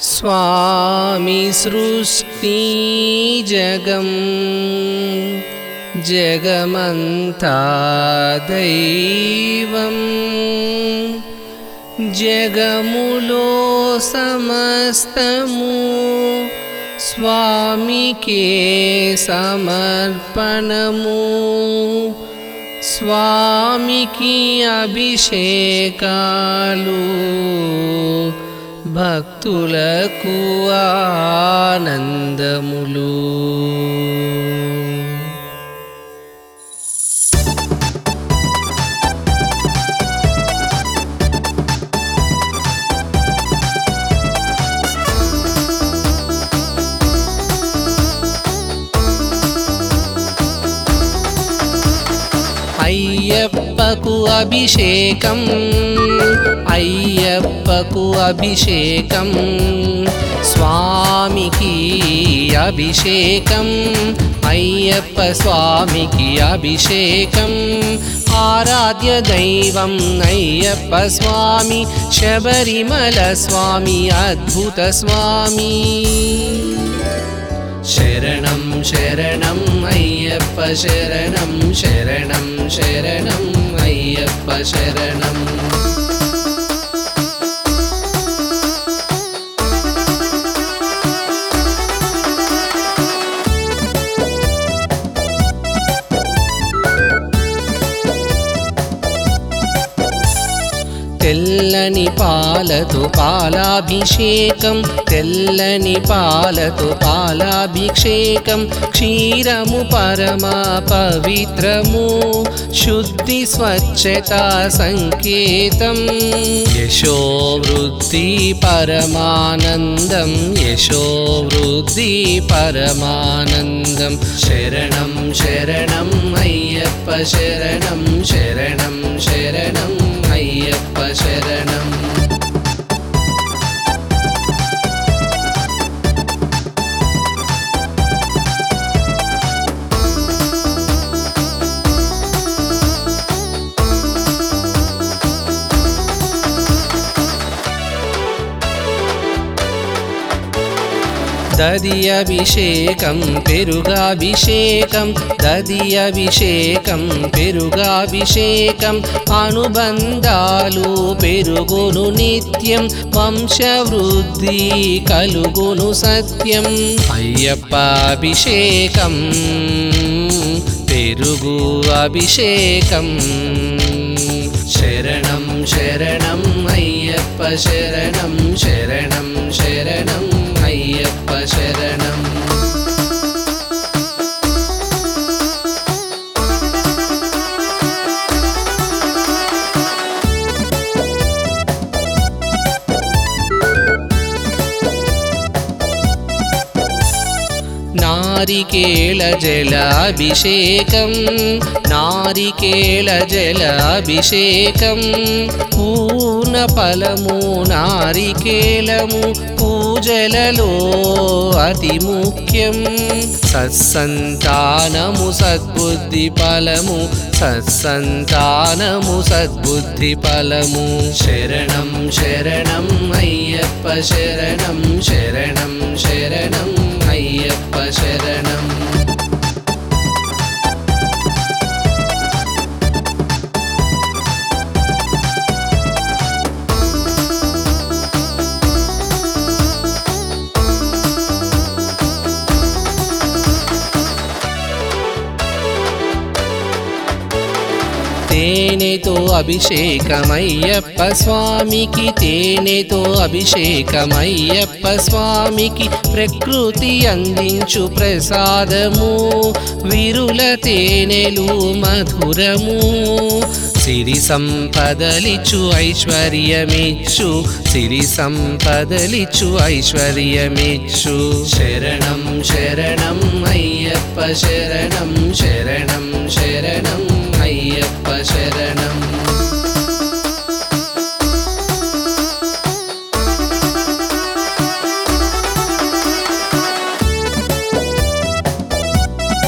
स्वामी सृष्टि जगं जगमंता दैवं जगमुलो समस्तमु स्वामिके समर्पणमु स्वामिकी अभिषेकालु భక్తులకు ఆనందములు. అయ్యప్పకు అభిషేకం అయ్యప్పకు అభిషేకం స్వామికి అభిషేకం అయ్యప్ప స్వామికి అభిషేకం ఆరాధ్య దైవం అయ్యప్ప స్వామి శబరిమల స్వామి అద్భుత స్వామి శరణం శరణం అయ్యప్ప శరణం శరణం శరణం అయ్యప్ప శరణం. తెల్లని పాలతో పాలాభిషేకం తెల్లని పాలతో పాలాభిషేకం క్షీరము పరమా పవిత్రము శుద్ధి స్వచ్ఛత సంకేతం యశో వృద్ధి పరమానందం యశో వృద్ధి పరమానందం శరణం శరణం అయ్యప్ప శరణం శరణం శరణం అయ్యప్ప శరణం. దది అభిషేకం పెరుగాభిషేకం దది అభిషేకం పెరుగాభిషేకం అనుబంధాలు పెరుగును నిత్యం వంశవృద్ధి కలుగును సత్యం అయ్యప్ప అభిషేకం పెరుగు అభిషేకం శరణం శరణం అయ్యప్ప శరణం శరణం శరణం అయ్యప్ప శరణం. నారికేళ జలాభిషేకం నారికేళ జలాభిషేకం పూర్ణ ఫలము నారికేళము పూజలలో అతి ముఖ్యం సత్సంతానము సద్బుద్ధి ఫలము సత్సంతానము సద్బుద్ధి ఫలము శరణం శరణం అయ్యప్ప శరణం శరణం శరణం అయ్యప్ప శరణం. తేనెతో అభిషేకమయ్యప్ప స్వామికి తేనెతో అభిషేకమయ్యప్ప స్వామికి ప్రకృతి అందించు ప్రసాదము విరుల తేనెలు మధురము సిరి సంపదలిచు ఐశ్వర్యమిచ్చు సిరి సంపదలిచు ఐశ్వర్యమిచ్చు శరణం శరణం అయ్యప్ప శరణం శరణం శరణం అయ్యప్ప శరణం.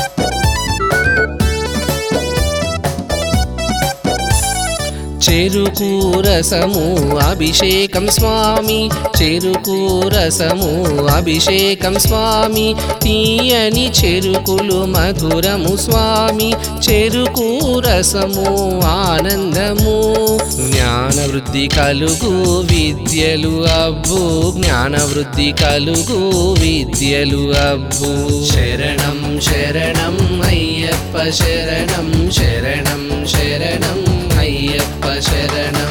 చెరుకు చెరుకు రసము అభిషేకం స్వామి చెరుకు రసము అభిషేకం స్వామి తీయని చెరుకులు మధురము స్వామి చెరుకు రసము ఆనందము జ్ఞానవృద్ధి కలుగు విద్యలు అబ్బు జ్ఞానవృద్ధి కలుగు విద్యలు అబ్బు శరణం శరణం అయ్యప్ప శరణం శరణం శరణం అయ్యప్ప శరణం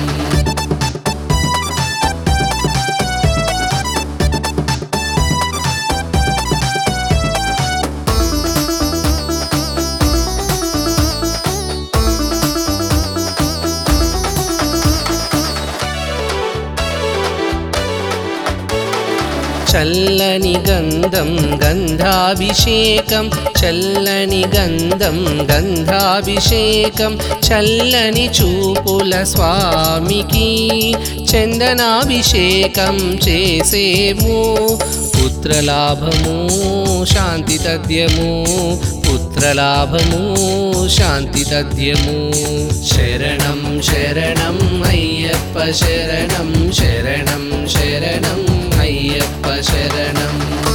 చల్లని గంధం గంధాభిషేకం చల్లని గంధం గంధాభిషేకం చల్లని చూపుల స్వామికి చందనాభిషేకం చేసేము పుత్రలాభము శాంతి తథ్యము పుత్రలాభము శాంతి తథ్యము శరణం శరణం అయ్యప్ప శరణం శరణం శరణం అయ్యప్ప శరణం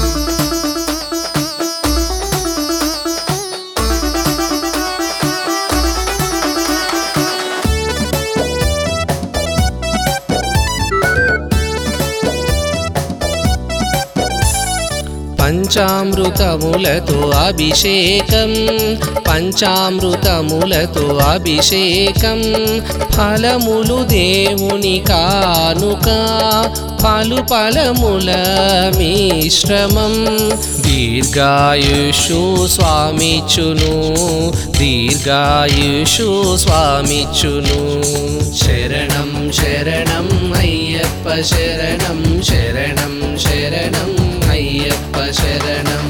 పంచామృతములతో అభిషేకం పంచామృతములతో అభిషేకం ఫలములు దేవుని కానుక పలు ఫలముల మిశ్రమం దీర్ఘాయుషు స్వామిచ్చును దీర్ఘాయుషు స్వామిచ్చును శరణం శరణం అయ్యప్ప శరణం శరణం శరణం అయ్యప్ప శరణం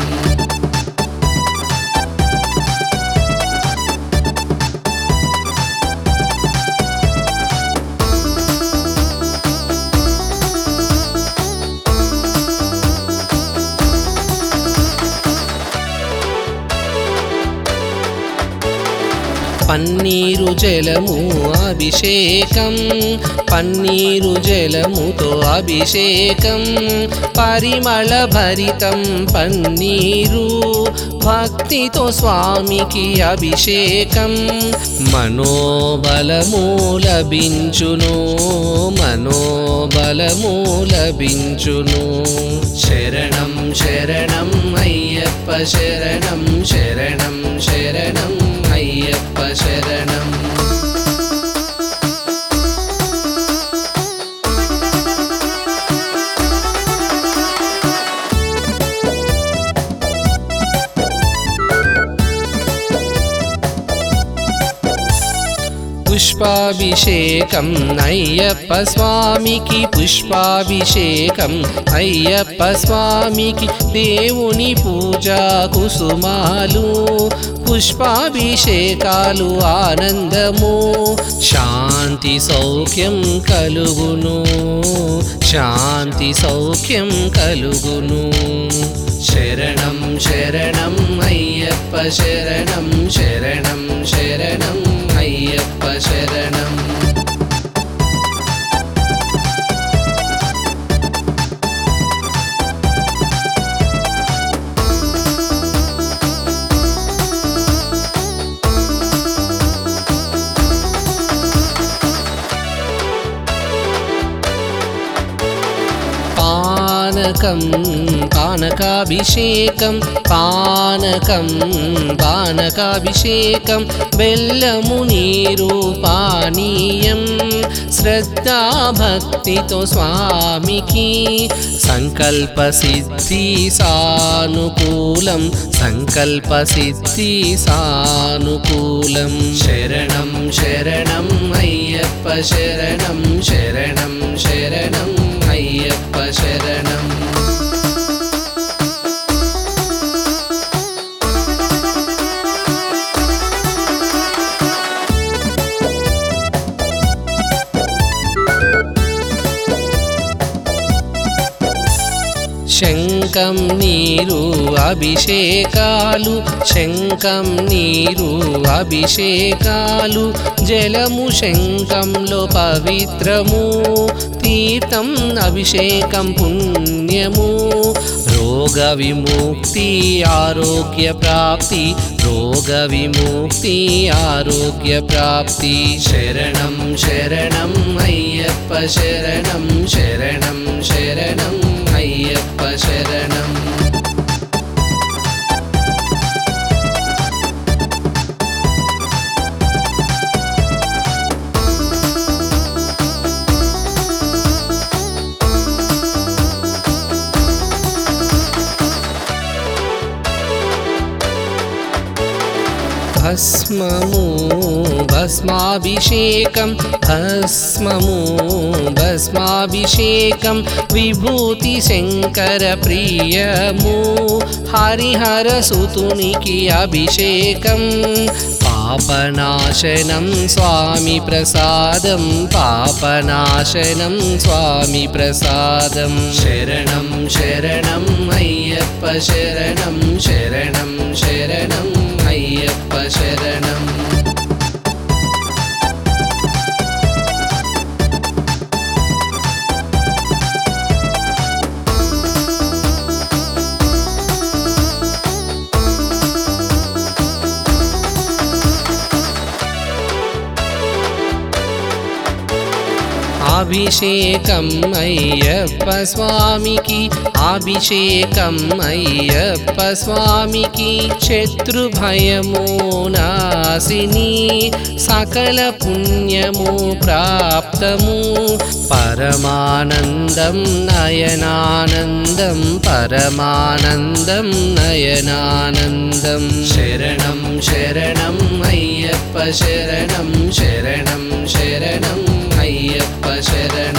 పన్నీరు జలము అభిషేకం పన్నీరు జలముతో అభిషేకం పరిమళ భరితం పన్నీరు భక్తితో స్వామికి అభిషేకం మనోబలము లభించును మనోబలము లభించును శరణం శరణం అయ్యప్ప శరణం శరణం శరణం అయ్యప్ప శరణం పుష్పాభిషేకం అయ్యప్ప స్వామికి పుష్పాభిషేకం అయ్యప్ప స్వామికి దేవుని పూజా కుసుమాలు పుష్పాభిషేకాలు ఆనందము శాంతి సౌఖ్యం కలుగును శాంతి సౌఖ్యం కలుగును శరణం శరణం అయ్యప్ప శరణం శరణం శరణం అయ్యప్ప శరణం పానకం పానకాభిషేకం పానకం పానకాభిషేకం బెల్లము నీరు పానీయం శ్రద్ధా భక్తితో స్వామికి సంకల్ప సిద్ధి సానుకూలం సంకల్ప సిద్ధి సానుకూలం శరణం శరణం అయ్యప్ప శరణం శరణం శరణం అయ్యప్ప శరణం శంఖం నీరు అభిషేకాలు శంఖం నీరు అభిషేకాలు జలము శంఖంలో పవిత్రము తీర్థం అభిషేకం పుణ్యము రోగ విముక్తి ఆరోగ్య ప్రాప్తి రోగ విముక్తి ఆరోగ్య ప్రాప్తి శరణం శరణం అయ్యప్ప శరణం శరణం శరణం అయ్యప్ప శరణం భస్మము భస్మాభిషేకం భస్మము భస్మాభిషేకం విభూతి శంకర ప్రియము హరిహర సుతునికి అభిషేకం పాపనాశనం స్వామి ప్రసాదం పాపనాశనం స్వామి ప్రసాదం శరణం శరణం అయ్యప్ప శరణం శరణం శరణం అయ్యప్ప శరణం అభిషేకం అయ్యప్ప స్వామికి అభిషేకం అయ్యప్ప స్వామికి శత్రు భయము నాశిని సకల పుణ్యము ప్రాప్తము పరమానందం నయనానందం పరమానందం నయనానందం శరణం శరణం అయ్యప్ప శరణం శరణం శరణం అయ్యప్ప శరణం